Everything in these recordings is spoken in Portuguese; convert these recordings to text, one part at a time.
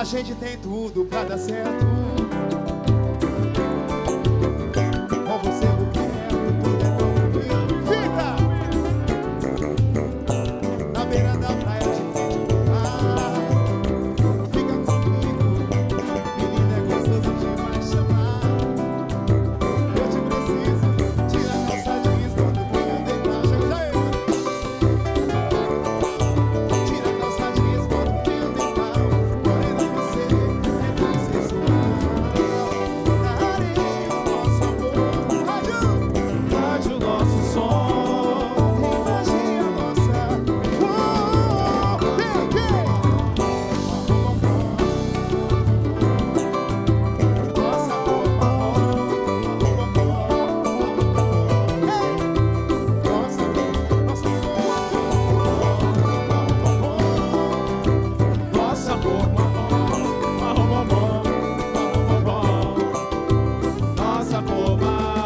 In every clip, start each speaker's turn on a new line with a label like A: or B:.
A: A gente tem tudo pra dar certo. Com você eu quero, tudo é tão bonito. Fica na beira da praia de mar. Fica comigo, menina, é gostoso demais chamar. Eu te preciso, tira a calça jeans quando eu venho deitar. Já é. Tira a calça jeans quando eu venho deitar. Morena, você é tão sensual. Na areia, nosso amor. Rádio nosso som. Imagina nossa. Nossa roupa, nossa cor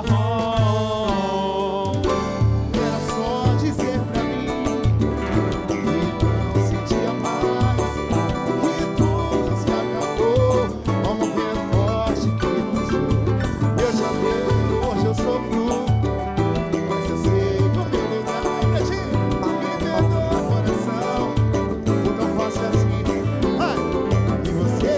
A: marrom. Era só dizer pra mim que não sentia mais, que tudo se acabou. Vamos ver forte que passou. Eu já dei, hoje eu sofro, mas eu sei que o meu lugar é ti. Me perdoa, coração, por tão fácil assim. Ai, e você?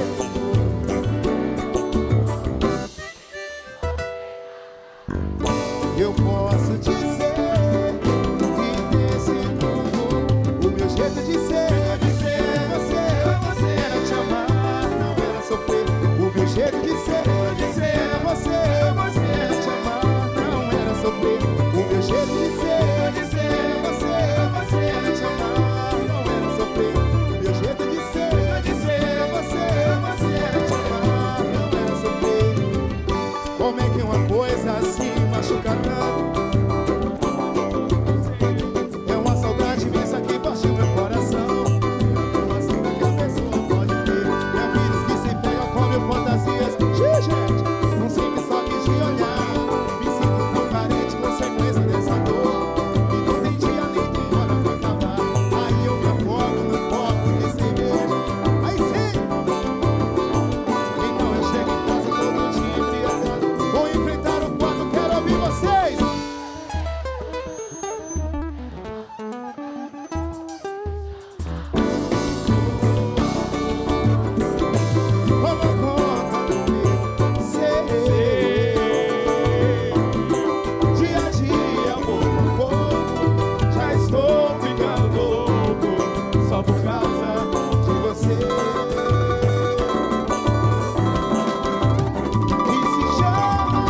A: Eu posso dizer que nesse mundo o meu jeito de ser, você era te amar, não era sofrer. O meu jeito de ser, você era te amar, não era sofrer. O meu jeito de ser, você era te amar, não era sofrer. O meu jeito de ser, você era te amar, não era sofrer. Como é que uma coisa assim machuca tanto? É uma saudade imensa que partiu meu coração. Assim que a pessoa pode ter. É um vírus que se pega com mil fantasias. Gente, um simples toque de olhar. Me sinto tão carente, consequência dessa dor. E não tem dia nem tem hora pra acabar. Aí eu me afogo no copo de cerveja. Aí sim! Então eu chego em casa todo dia embriagado. Vou enfrentar o quarto, quero ouvir vocês! Como conta do ser. Dia a dia, pouco a pouco, já estou ficando louco, só por causa de você. E se chama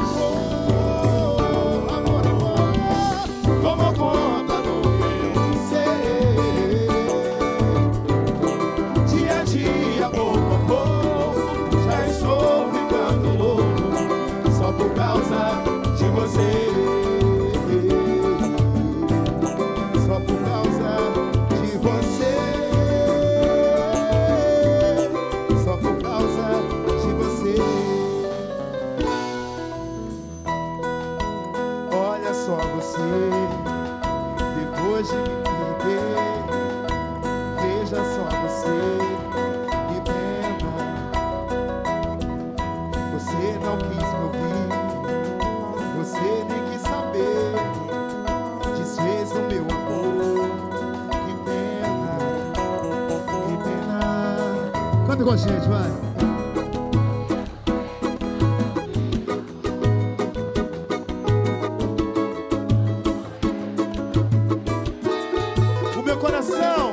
A: amor, como conta do meu ser. Dia a dia, pouco a pouco, já estou ficando louco, só por causa de você. Só por causa de você. Só por causa de você. Olha só você, depois de me perder. Veja só você, que pena. Você não quis me ouvir, você nem quis saber. Desfez o meu amor, que pena, que pena. Canta com a gente, vai. O meu coração.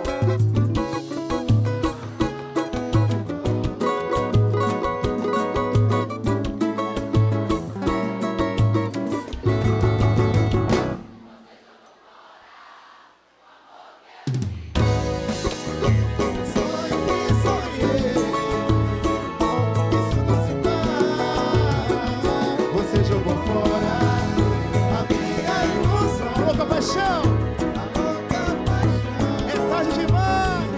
A: Sonhei, isso não se faz. Você jogou fora a minha ilusão. Louca paixão. É tarde demais.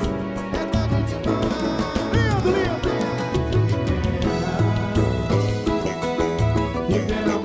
A: Lindo, lindo. Que pena